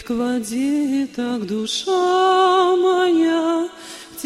к воде, так душа моя к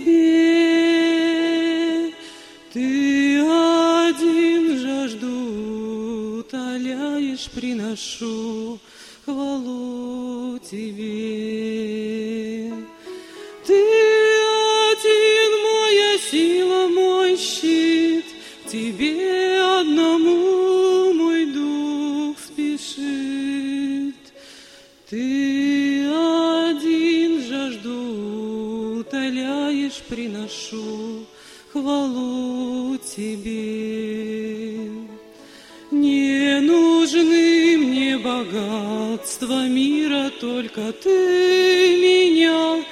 тебе. Ты один жажду утоляешь, приношу хвалу тебе. Ты один моя сила, мой щит, тебе одному мой дух спешит. Ты один жажду утоляешь, приношу хвалу тебе. Не нужны мне богатства мира, только ты меня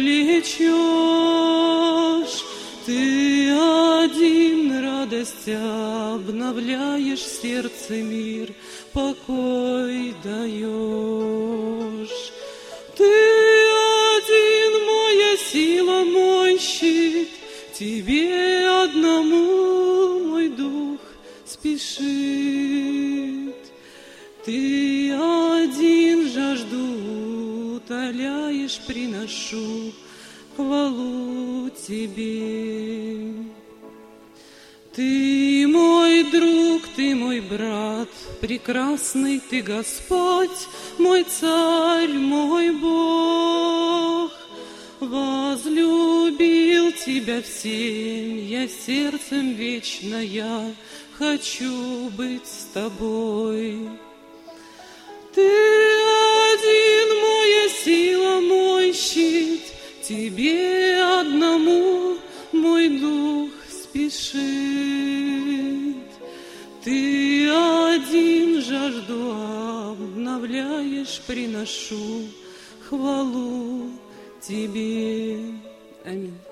влечешь. Ты один радость обновляешь, в сердце мир покой даешь. Ты один моя сила, мой щит, тебе одному мой дух спешит. Ты один жажду утоляешь, приношу хвалу тебе. Ты мой друг, ты мой брат, прекрасный ты Господь, мой царь, мой Бог. Возлюбил тебя всем, я сердцем вечно я хочу быть с тобой. Ты один моя сила, мой щит, тебе одному мой дух спешит. Ты один жажду обновляешь, приношу хвалу тебе. Аминь.